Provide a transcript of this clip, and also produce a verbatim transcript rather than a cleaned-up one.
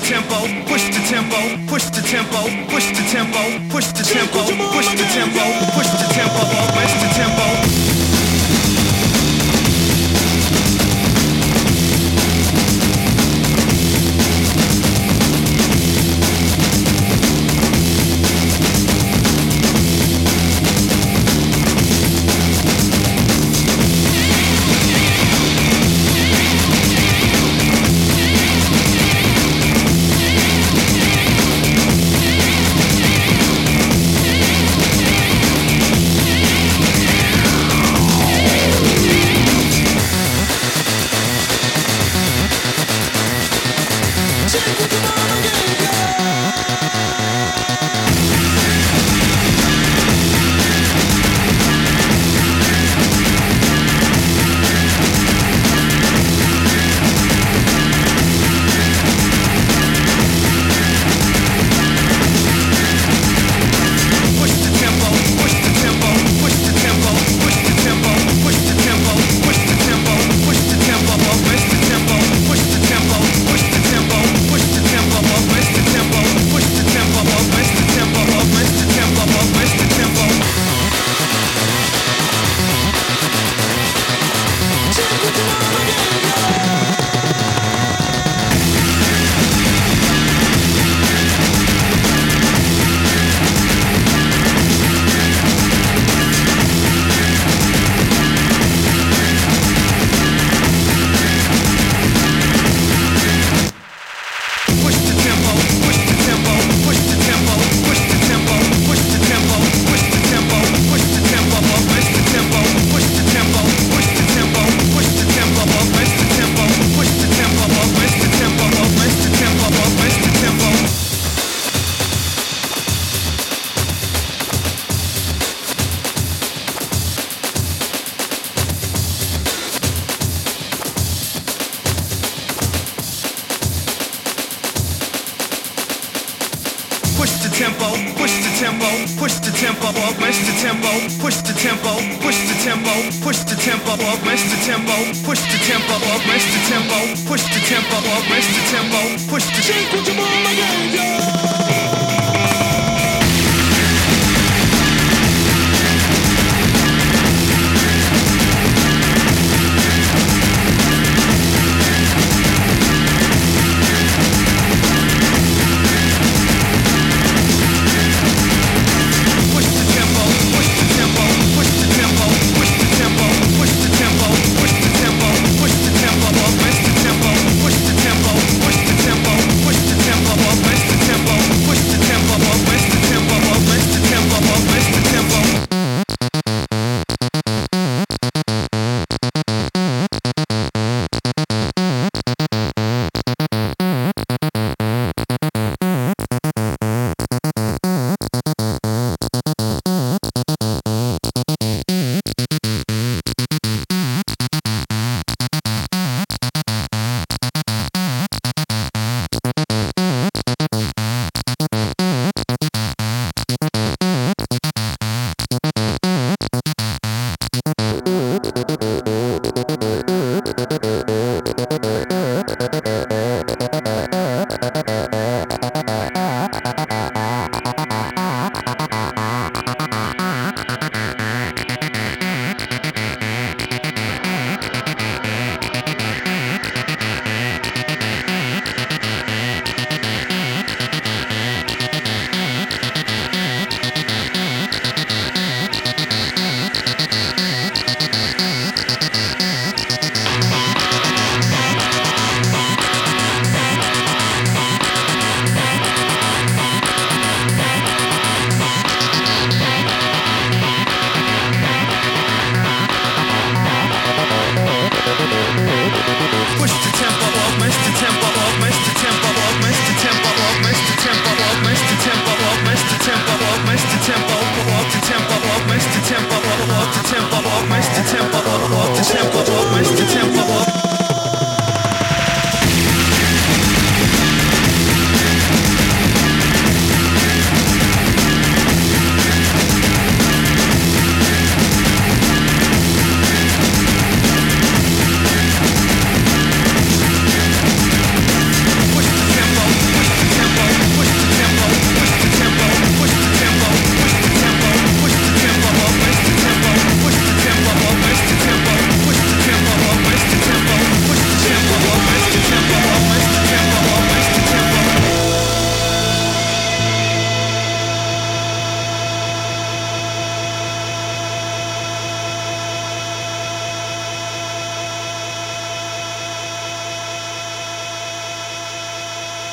tempo, push the tempo, push the tempo, push the tempo, push the tempo, push the tempo, push the tempo, push the tempo. tempo, push the tempo, push the tempo, push the tempo, push the tempo, push the tempo, push the tempo, push the tempo, push the tempo, push the tempo, push the tempo, push the tempo, push the tempo. Tempo, walk the tempo, walk the tempo, walk the tempo, walk the tempo, walk the tempo.